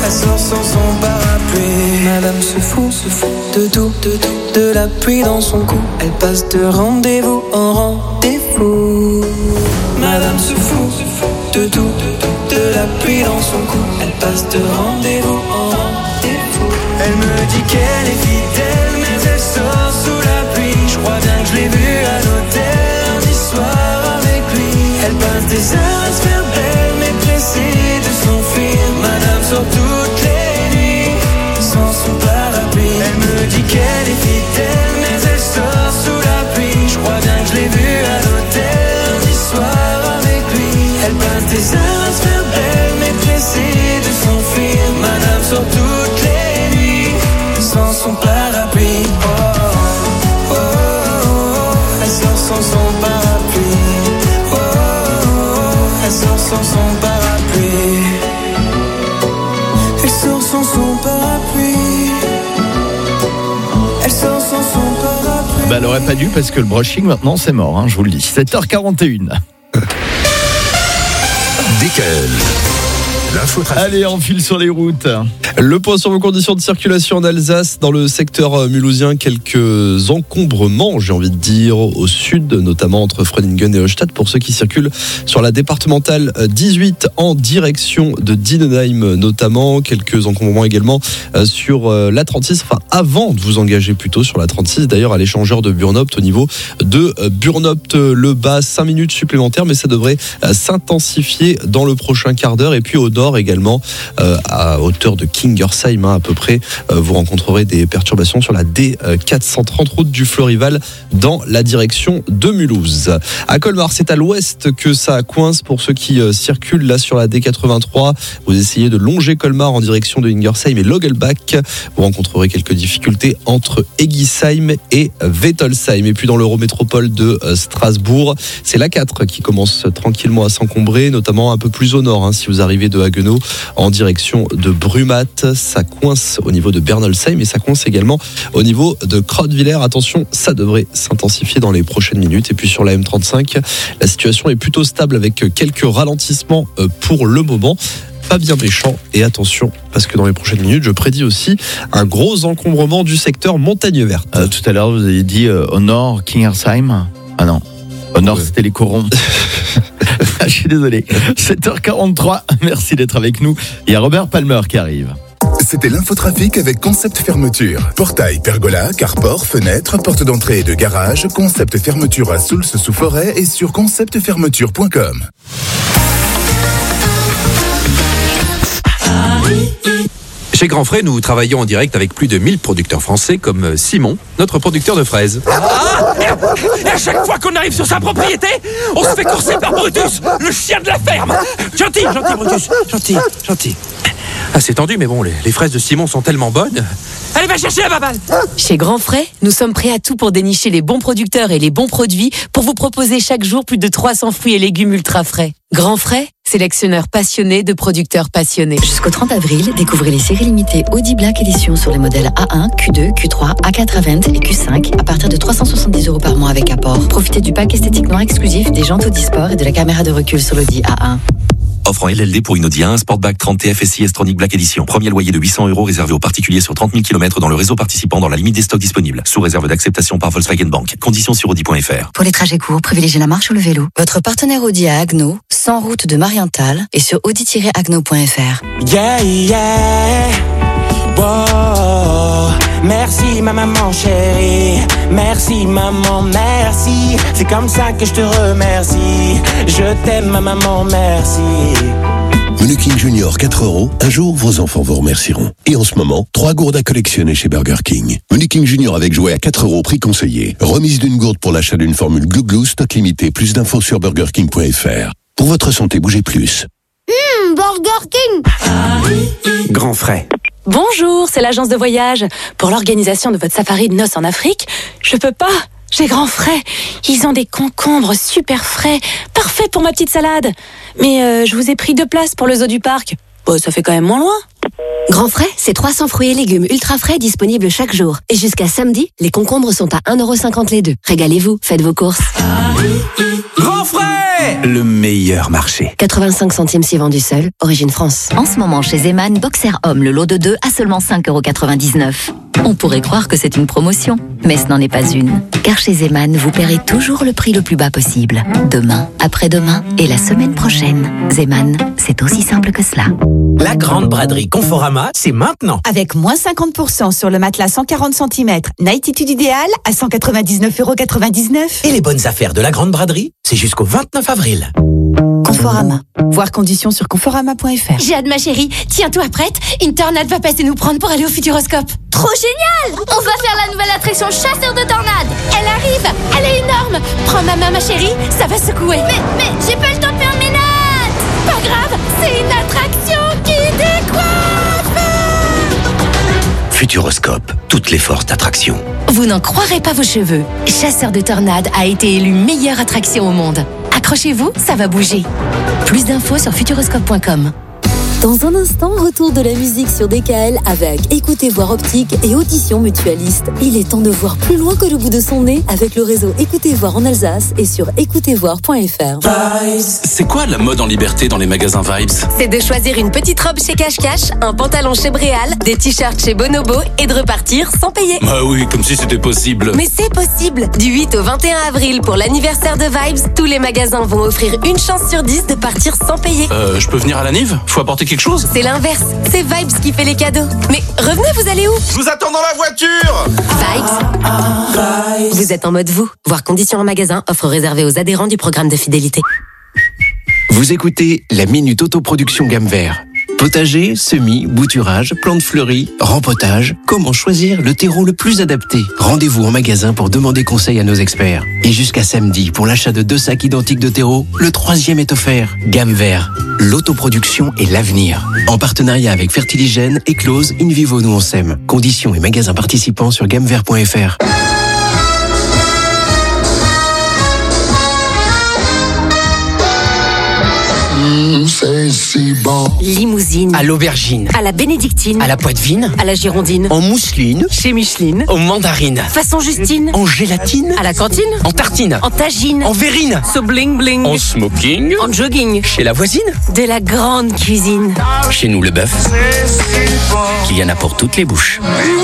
fout, se fout de tout, de tout, de la pluie dans son cou. Elle passe de rendez-vous en rendez-vous. Madame se fout, se fout de tout, de tout, de la pluie dans son cou. Elle passe de rendez-vous en rendez-vous. Elle me dit qu'elle est fidèle, mais elle sort sous la pluie. Je crois bien que je l'ai vue à l'hôtel lundi soir avec lui. Elle passe des heures à se faire belle, mais pressée de s'enfuir. Madame sort toutes les nuits sans son parapluie. Elle me dit qu'elle est fidèle, mais elle sort sous la pluie. Je crois bien que je l'ai vue à l'hôtel lundi soir avec lui. Elle passe des heures à se faire belle, mais pressée de s'enfuir. Madame sort toutes les nuits sans son parapluie. Oh, oh, oh, oh. Elle sort sans son parapluie. Oh, oh, oh. Elle sort sans son parapluie. Elle sort sans son parapluie. Elle sort sans son parapluie. Bah, elle aurait pas dû parce que le brushing maintenant c'est mort, hein, je vous le dis. sept heures quarante et une. D K L. Allez, on file sur les routes. Le point sur vos conditions de circulation en Alsace, dans le secteur mulhousien, quelques encombrements, j'ai envie de dire, au sud, notamment entre Freningen et Ostade, pour ceux qui circulent sur la départementale dix-huit en direction de Dinenheim, notamment. Quelques encombrements également sur la trente-six, enfin avant de vous engager plutôt sur la trente-six, d'ailleurs à l'échangeur de Burnopt au niveau de Burnopt le bas, cinq minutes supplémentaires, mais ça devrait s'intensifier dans le prochain quart d'heure. Et puis au nord également, euh, à hauteur de Kingersheim, hein, à peu près, euh, vous rencontrerez des perturbations sur la D quatre cent trente route du Florival dans la direction de Mulhouse. À Colmar, c'est à l'ouest que ça coince pour ceux qui euh, circulent là sur la D quatre-vingt-trois. Vous essayez de longer Colmar en direction de Ingersheim et Logelbach. Vous rencontrerez quelques difficultés entre Egisheim et Wettolsheim. Et puis dans l'Eurométropole de euh, Strasbourg, c'est l'A quatre qui commence tranquillement à s'encombrer, notamment un peu plus au nord, hein, si vous arrivez de Haguenau en direction de Brumat. Ça coince au niveau de Bernolsheim et ça coince également au niveau de Krautwiller. Attention, ça devrait s'intensifier dans les prochaines minutes. Et puis sur la M trente-cinq, la situation est plutôt stable avec quelques ralentissements pour le moment. Pas bien méchant, et attention parce que dans les prochaines minutes je prédis aussi un gros encombrement du secteur Montagne Verte. Euh, tout à l'heure vous avez dit euh, au nord Kingersheim. Ah non, au nord ouais. C'était les corons. Je suis désolé. sept heures quarante-trois, merci d'être avec nous. Il y a Robert Palmer qui arrive. C'était l'infotrafic avec Concept Fermeture. Portail, pergola, carport, fenêtre, porte d'entrée et de garage. Concept Fermeture à Soultz-sous-Forêt et sur concept fermeture point com. Chez Grand Frais, nous travaillons en direct avec plus de mille producteurs français comme Simon, notre producteur de fraises. Ah, et à chaque fois qu'on arrive sur sa propriété, on se fait courser par Brutus, le chien de la ferme. Gentil, gentil Brutus, gentil, gentil. Ah, c'est tendu, mais bon, les, les fraises de Simon sont tellement bonnes. Allez, va chercher la baballe. Chez Grand Frais, nous sommes prêts à tout pour dénicher les bons producteurs et les bons produits pour vous proposer chaque jour plus de trois cents fruits et légumes ultra frais. Grand Frais, sélectionneur passionné de producteurs passionnés. Jusqu'au trente avril, découvrez les séries limitées Audi Black Edition sur les modèles A un, Q deux, Q trois, A quatre à vingt et Q cinq à partir de trois cent soixante-dix euros par mois avec apport. Profitez du pack esthétique noir exclusif, des jantes Audi Sport et de la caméra de recul sur l'Audi A un. Offre en L L D pour une Audi A un Sportback trente T F S I S-Tronic Black Edition. Premier loyer de huit cents euros réservé aux particuliers sur trente mille kilomètres dans le réseau participant dans la limite des stocks disponibles. Sous réserve d'acceptation par Volkswagen Bank. Conditions sur Audi point F R. Pour les trajets courts, privilégiez la marche ou le vélo. Votre partenaire Audi à Haguenau, cent route de Marienthal et sur audi tiret haguenau point F R. Yeah, yeah. Wow. Merci ma maman chérie, merci maman, merci. C'est comme ça que je te remercie. Je t'aime ma maman, merci. Menu King Junior quatre euros. Un jour, vos enfants vous remercieront. Et en ce moment, trois gourdes à collectionner chez Burger King. Menu King Junior avec jouet à quatre euros, prix conseillé. Remise d'une gourde pour l'achat d'une formule Glou Glou, stock limité. Plus d'infos sur burger king point F R. Pour votre santé, bougez plus. Mmh, Burger King. Grand Frais. Bonjour, c'est l'agence de voyage. Pour l'organisation de votre safari de noces en Afrique, je peux pas. J'ai Grand Frais. Ils ont des concombres super frais, parfaits pour ma petite salade. Mais euh, je vous ai pris deux places pour le zoo du parc. Bon, ça fait quand même moins loin. Grand Frais, c'est trois cents fruits et légumes ultra frais disponibles chaque jour. Et jusqu'à samedi, les concombres sont à un euro cinquante les deux. Régalez-vous, faites vos courses. Grand frais. Le meilleur marché. quatre-vingt-cinq centimes si vendu seul, origine France. En ce moment, chez Zeman, Boxer Homme, le lot de deux à seulement cinq euros quatre-vingt-dix-neuf. On pourrait croire que c'est une promotion, mais ce n'en est pas une. Car chez Zeman, vous paierez toujours le prix le plus bas possible. Demain, après-demain et la semaine prochaine. Zeman, c'est aussi simple que cela. La grande braderie Conforama, c'est maintenant. Avec moins cinquante pour cent sur le matelas cent quarante centimètres, Nightitude idéal à cent quatre-vingt-dix-neuf euros quatre-vingt-dix-neuf. Et les bonnes affaires de la grande braderie, c'est jusqu'au vingt-neuf avril. Conforama. Voir conditions sur conforama point f r. J'ai hâte ma chérie, tiens-toi prête, une tornade va passer nous prendre pour aller au Futuroscope. Trop génial! On va faire la nouvelle attraction chasseur de tornades. Elle arrive, elle est énorme. Prends ma main ma chérie, ça va secouer. Mais, mais, j'ai pas le temps de faire mes notes. Pas grave, c'est une attraction qui décoiffe. Futuroscope, toutes les forces d'attraction. Vous n'en croirez pas vos cheveux. Chasseur de tornades a été élu meilleure attraction au monde. Accrochez-vous, ça va bouger. Plus d'infos sur futuroscope point com. Dans un instant, retour de la musique sur D K L avec Écoutez Voir Optique et Audition Mutualiste. Il est temps de voir plus loin que le bout de son nez avec le réseau Écoutez Voir en Alsace et sur écoutez voir point f r. C'est quoi la mode en liberté dans les magasins Vibes? C'est de choisir une petite robe chez Cache Cache, un pantalon chez Bréal, des t-shirts chez Bonobo et de repartir sans payer. Bah oui, comme si c'était possible. Mais c'est possible. Du huit au vingt et un avril pour l'anniversaire de Vibes, tous les magasins vont offrir une chance sur dix de partir sans payer. Euh, je peux venir à la Nive? Faut apporter quelque chose? C'est l'inverse. C'est Vibes qui fait les cadeaux. Mais revenez, vous allez où? Je vous attends dans la voiture. Vibes. Vous êtes en mode vous. Voir conditions en magasin. Offre réservée aux adhérents du programme de fidélité. Vous écoutez la Minute Autoproduction Gamme Vert. Potager, semis, bouturage, plantes fleuries, rempotage. Comment choisir le terreau le plus adapté? Rendez-vous en magasin pour demander conseil à nos experts. Et jusqu'à samedi, pour l'achat de deux sacs identiques de terreau, le troisième est offert. Gamme Vert. L'autoproduction est l'avenir. En partenariat avec Fertiligène, Eclose, Invivo Nous on s'aime. Conditions et magasins participants sur gamme vert point f r. C'est si bon. Limousine. À l'aubergine. À la bénédictine. À la poitevine. À la girondine. En mousseline. Chez Micheline. Aux mandarines. Façon Justine. En gélatine. À la cantine. En tartine. En tagine. En verrine. So bling bling. En smoking. En jogging. Chez la voisine. De la grande cuisine. Chez nous le bœuf. Qu'il y en a pour toutes les bouches.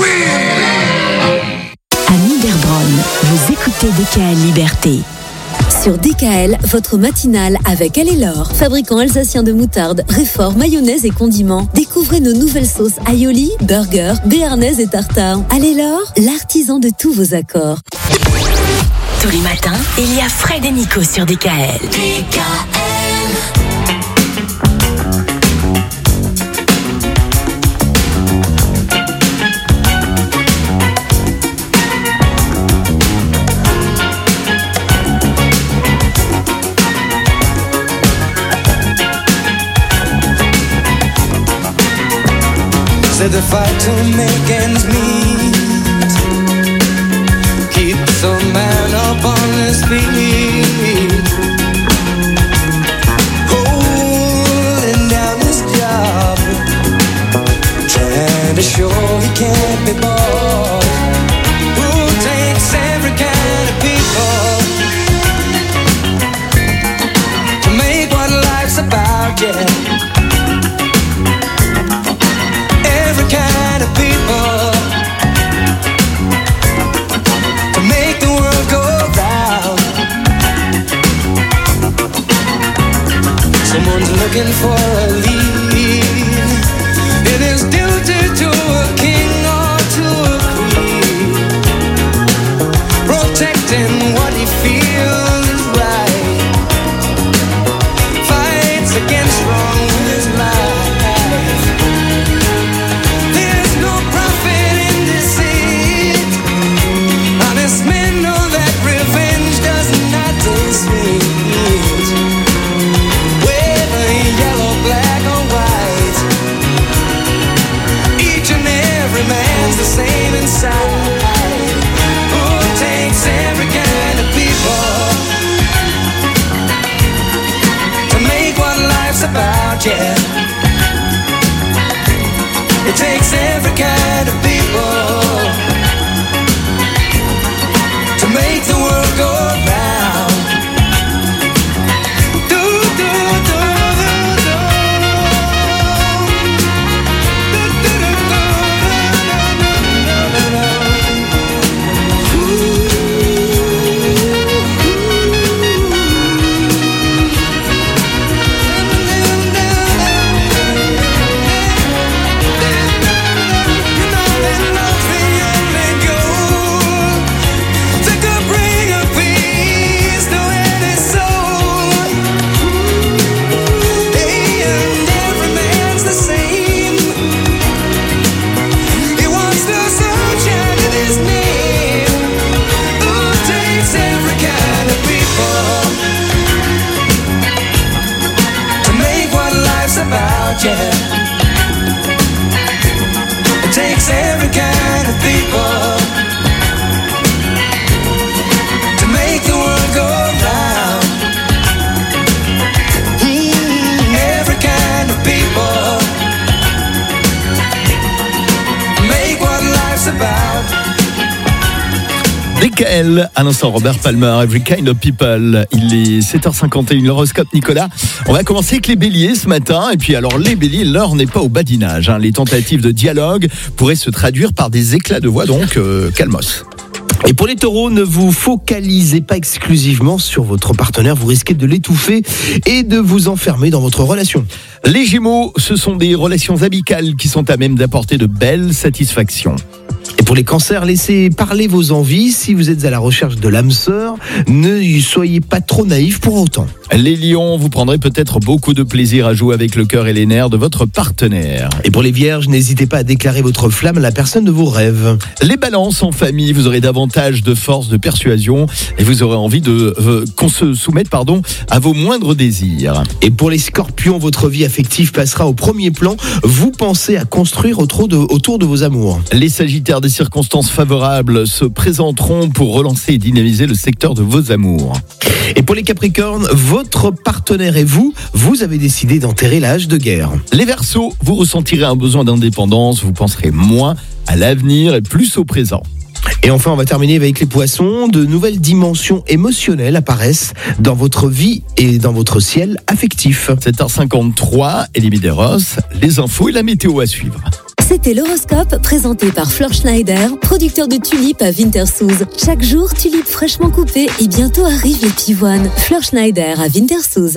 À Niederbronn, vous écoutez D K L Liberté. Sur D K L, votre matinale avec Allelor, fabricant alsacien de moutarde, réfort, mayonnaise et condiments. Découvrez nos nouvelles sauces aioli, burger, béarnaise et tartare. Allelor, l'artisan de tous vos accords. Tous les matins, il y a Fred et Nico sur D K L. D K L. Said the fight to make ends meet keeps a man up on his feet, holding down his job, trying to show he can't be bought. Who takes every kind of people to make what life's about, yeah. Kind of people to make the world go round. Someone's looking for a lead. It is duty to a king or to a queen, protecting what he feels is right, fights against wrong with his life. Same inside. Who takes every kind of people to make what life's about, yeah. It takes every kind of people to make the world go round. D K L, à l'instant Robert Palmer, Every Kind of People. Il est sept heures cinquante et une, l'horoscope Nicolas. On va commencer avec les béliers ce matin. Et puis alors les béliers, l'heure n'est pas au badinage. Hein. Les tentatives de dialogue pourraient se traduire par des éclats de voix, donc euh, calmos. Et pour les taureaux, ne vous focalisez pas exclusivement sur votre partenaire, vous risquez de l'étouffer et de vous enfermer dans votre relation. Les gémeaux, ce sont des relations amicales qui sont à même d'apporter de belles satisfactions. Et pour les cancers, laissez parler vos envies. Si vous êtes à la recherche de l'âme sœur, ne soyez pas trop naïfs pour autant. Les lions, vous prendrez peut-être beaucoup de plaisir à jouer avec le cœur et les nerfs de votre partenaire. Et pour les vierges, n'hésitez pas à déclarer votre flamme à la personne de vos rêves. Les balances, en famille, vous aurez davantage de force de persuasion et vous aurez envie de euh, qu'on se soumette pardon, à vos moindres désirs. Et pour les scorpions, votre vie affective passera au premier plan. Vous pensez à construire autour de, autour de vos amours. Les sagittaires, des circonstances favorables se présenteront pour relancer et dynamiser le secteur de vos amours. Et pour les capricornes, votre partenaire et vous, vous avez décidé d'enterrer l'âge de guerre. Les verseaux, vous ressentirez un besoin d'indépendance, vous penserez moins à l'avenir et plus au présent. Et enfin, on va terminer avec les poissons. De nouvelles dimensions émotionnelles apparaissent dans votre vie et dans votre ciel affectif. sept heures cinquante-trois, Elie Medeiros, les infos et la météo à suivre. C'était l'horoscope présenté par Flor Schneider, producteur de tulipes à Wintersoos. Chaque jour, tulipes fraîchement coupées et bientôt arrivent les pivoines. Flor Schneider à Wintersoos.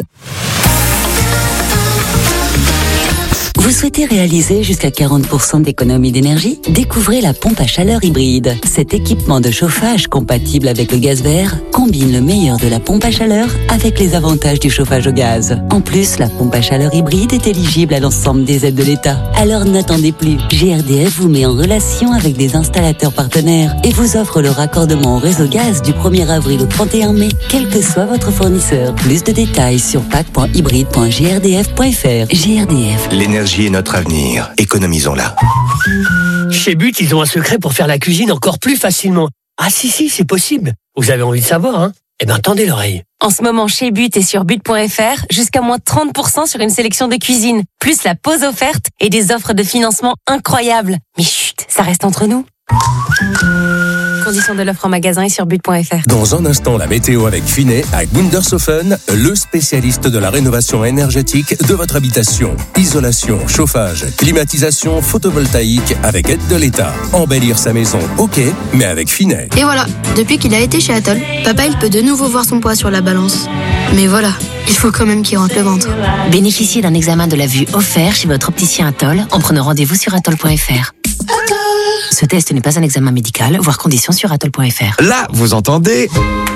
Vous souhaitez réaliser jusqu'à quarante pour cent d'économie d'énergie? Découvrez la pompe à chaleur hybride. Cet équipement de chauffage compatible avec le gaz vert combine le meilleur de la pompe à chaleur avec les avantages du chauffage au gaz. En plus, la pompe à chaleur hybride est éligible à l'ensemble des aides de l'État. Alors n'attendez plus. G R D F vous met en relation avec des installateurs partenaires et vous offre le raccordement au réseau gaz du premier avril au trente et un mai, quel que soit votre fournisseur. Plus de détails sur pack point hybride point g r d f point f r. G R D F. L'énergie est notre avenir. Économisons-la. Chez But, ils ont un secret pour faire la cuisine encore plus facilement. Ah si, si, c'est possible. Vous avez envie de savoir, hein? Eh bien, tendez l'oreille. En ce moment, chez But et sur but point f r, jusqu'à moins trente pour cent sur une sélection de cuisine, plus la pause offerte et des offres de financement incroyables. Mais chut, ça reste entre nous. Conditions de l'offre en magasin et sur but point f r. Dans un instant, la météo avec Finet, à Gundershofen, le spécialiste de la rénovation énergétique de votre habitation. Isolation, chauffage, climatisation, photovoltaïque, avec aide de l'État. Embellir sa maison, ok, mais avec Finet. Et voilà, depuis qu'il a été chez Atoll, papa il peut de nouveau voir son poids sur la balance. Mais voilà, il faut quand même qu'il rentre le ventre. Bénéficiez d'un examen de la vue offert chez votre opticien Atoll en prenant rendez-vous sur atoll point f r. Ce test n'est pas un examen médical, voire conditions sur atoll point f r. Là, vous entendez?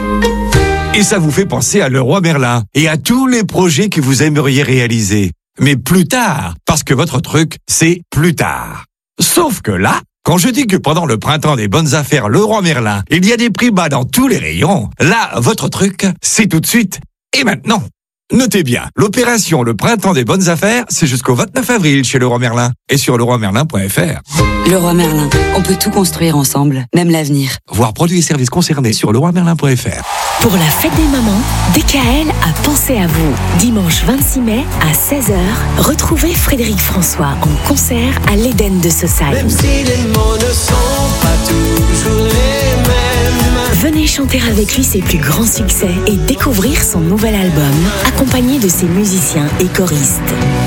Et ça vous fait penser à Leroy Merlin et à tous les projets que vous aimeriez réaliser. Mais plus tard, parce que votre truc, c'est plus tard. Sauf que là, quand je dis que pendant le printemps des bonnes affaires Leroy Merlin, il y a des prix bas dans tous les rayons, là, votre truc, c'est tout de suite et maintenant. Notez bien, l'opération Le Printemps des Bonnes Affaires, c'est jusqu'au vingt-neuf avril chez Leroy Merlin et sur leroy merlin point f r. Leroy Merlin, on peut tout construire ensemble, même l'avenir. Voir produits et services concernés sur leroy merlin point f r. Pour la fête des mamans, D K L a pensé à vous. Dimanche vingt-six mai à seize heures, retrouvez Frédéric François en concert à l'Éden de Saussaye. Même si les mots ne sont pas toujours les mêmes. Venez chanter avec lui ses plus grands succès et découvrir son nouvel album, accompagné de ses musiciens et choristes.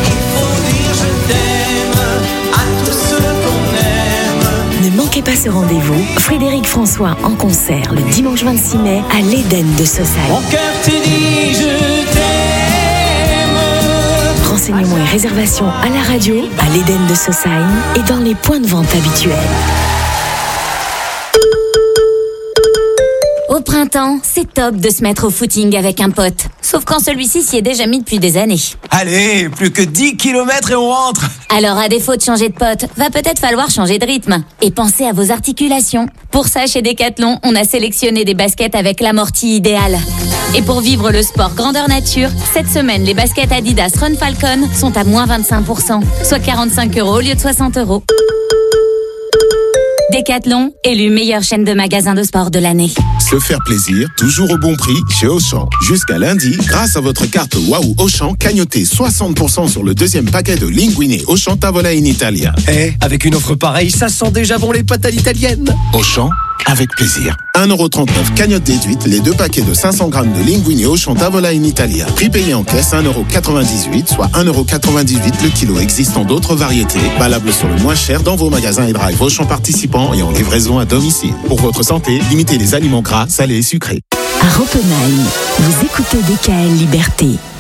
Ne manquez pas ce rendez-vous. Frédéric François en concert le dimanche vingt-six mai à l'Éden de Saussaye. Mon cœur te dit je t'aime. Renseignements et réservations à la radio, à l'Éden de Saussaye et dans les points de vente habituels. Au printemps, c'est top de se mettre au footing avec un pote. Sauf quand celui-ci s'y est déjà mis depuis des années. Allez, plus que dix kilomètres et on rentre. Alors à défaut de changer de pote, va peut-être falloir changer de rythme. Et pensez à vos articulations. Pour ça, chez Decathlon, on a sélectionné des baskets avec l'amorti idéal. Et pour vivre le sport grandeur nature, cette semaine, les baskets Adidas Run Falcon sont à moins vingt-cinq pour cent, soit quarante-cinq euros au lieu de soixante euros. Decathlon, élu meilleure chaîne de magasins de sport de l'année. Se faire plaisir, toujours au bon prix chez Auchan. Jusqu'à lundi, grâce à votre carte Waouh Auchan, cagnotez soixante pour cent sur le deuxième paquet de Linguine Auchan Tavola in Italia. Eh, avec une offre pareille, ça sent déjà bon les pâtes à l'italienne. Auchan, avec plaisir. un euro trente-neuf cagnotte déduite, les deux paquets de cinq cents grammes de linguine Auchan Tavola in Italia. Prix payé en caisse un euro quatre-vingt-dix-huit, soit un euro quatre-vingt-dix-huit le kilo. Existant d'autres variétés, valables sur le moins cher dans vos magasins et drive Auchan participants et en livraison à domicile. Pour votre santé, limitez les aliments gras, salés et sucrés. À Oppenheim, vous écoutez D K L Liberté.